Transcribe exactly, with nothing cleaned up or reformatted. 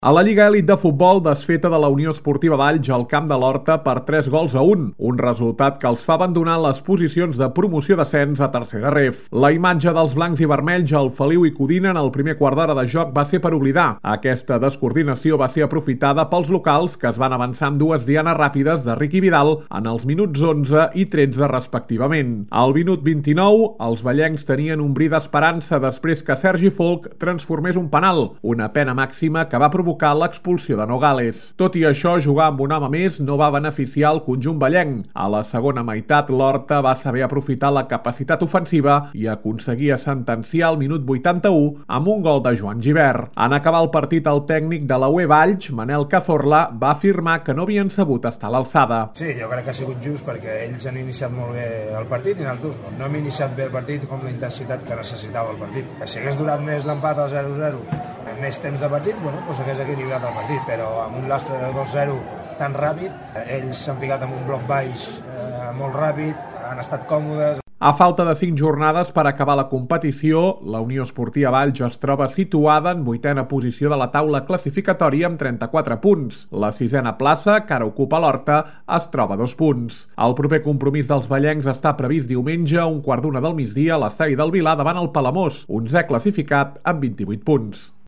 A la Lliga Elit de Futbol, desfeta de la Unió Esportiva Valls al camp de l'Horta per tres gols a un, un resultat que els fa abandonar les posicions de promoció d'ascens a tercera ref. La imatge dels blancs i vermells al Feliu i Codina en el primer quart d'hora de joc va ser per oblidar. Aquesta descoordinació va ser aprofitada pels locals, que es van avançar amb dues dianes ràpides de Riqui Vidal en els minuts onze i tretze respectivament. Al minut vint-i-nou, els vallencs tenien un bri d'esperança després que Sergi Folch transformés un penal, una pena màxima que va provocar l'expulsió de Nogales. Tot i això, jugar amb un home més no va beneficiar el conjunt vallenc. A la segona meitat, l'Horta va saber aprofitar la capacitat ofensiva i aconseguia sentenciar al minut vuitanta-u amb un gol de Joan Gibert. En acabar el partit, el tècnic de la U E Valls, Manel Cazorla, va afirmar que no havien sabut estar a l'alçada. Sí, jo crec que ha sigut just perquè ells han iniciat molt bé el partit i nosaltres no. No hem iniciat bé el partit com la intensitat que necessitava el partit. Si hagués durat més l'empat al zero zero, més temps de partit, bueno, doncs hagués equilibrat el partit, però amb un lastre de dos zero tan ràpid, ells s'han ficat en un bloc baix eh, molt ràpid, han estat còmodes. A falta de cinc jornades per acabar la competició, la Unió Esportiva Valls es troba situada en vuitena posició de la taula classificatòria amb trenta-quatre punts. La sisena plaça, que ara ocupa l'Horta, es troba a dos punts. El proper compromís dels vallencs està previst diumenge a un quart d'una del migdia a l'estadi del Vilar davant el Palamós, onzè classificat amb vint-i-vuit punts.